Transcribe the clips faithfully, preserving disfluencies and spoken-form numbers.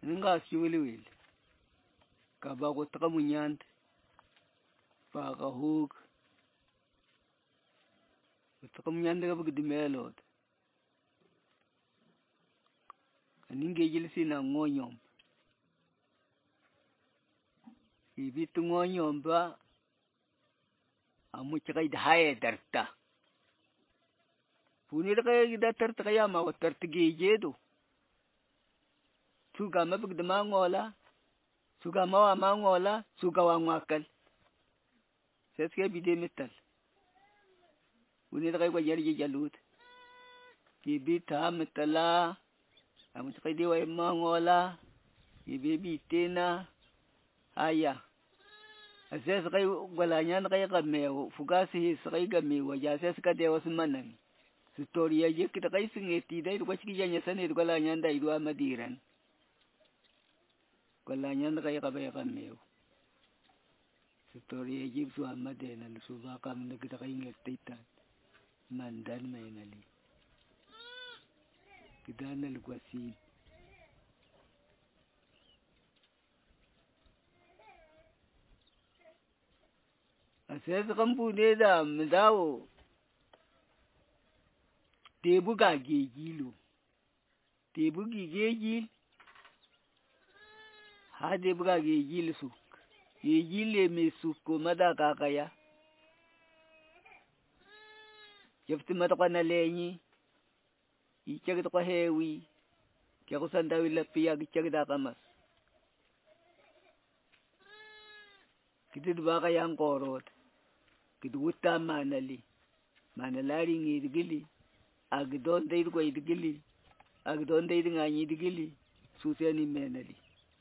Nga siwili wili. Kaba kutaka munyante. Paka huk. Kutaka munyante kaba kidimelo. Kaninge jilisi na ngonyom. Ibitu ngonyomba. Amu chaka idhaya darta. Punir kaya kita tarta kaya ma tarta geje do. Suga mabig de mangola. Suga mawa mangola. Suga wa ngwakal. Seske bide metal. Punir kaya kwa jari jalut. Ibita metala. Amu chaka diwa mangola. Ibibi tena. Aya. Ases kaya walanyan kaya kameo. Fugasi his kaya kameo. Ases kaya dewa sumanang. Story aja kita kai singeti dai ko chiki janya sane ko la nyanda idwa madiran ko la nyanda kai ka ba ka meu story aja su amadena su ba kam ne kita kai ngeti ta mandan mai nali kita nal kwasi ases kampu ne da mdawo Tebu ga gejilo. Tebu gi gejil. Ha tebu ga gejil suk. Gejile me suko mada kakaya. Jefti mata kwa nalenyi. Ichag to kwa hewi. Kya kusanda wila piya gichag da kamas. Kiti dubaka yang korot. Kiti wuta manali. Manalari ngirgili. Agdon dai ko idigili agdon dai nga ni idigili suseni menali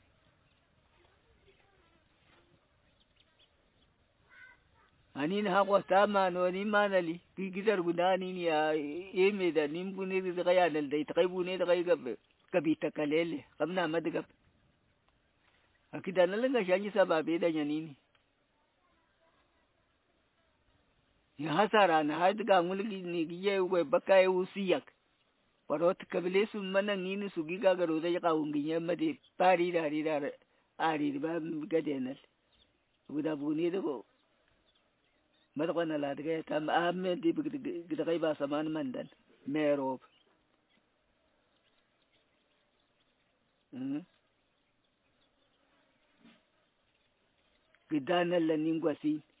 anin ha ko tama no ni manali gidar gudani ni ya eme da nimbune da kaya dal dai takai bune da kai gabe kabita kalele kamna madga akida nalanga shanyi sababe da nyanini ya hasara na hadga mulki ni giye ko bakai usiyak parot kabile su manan ni su giga garo da ka unginya made pari da ri da ari ba gadenal guda buni da ko mata kana la daga ta amme di gida kai ba saman mandan mero hmm gidanal la ningwasi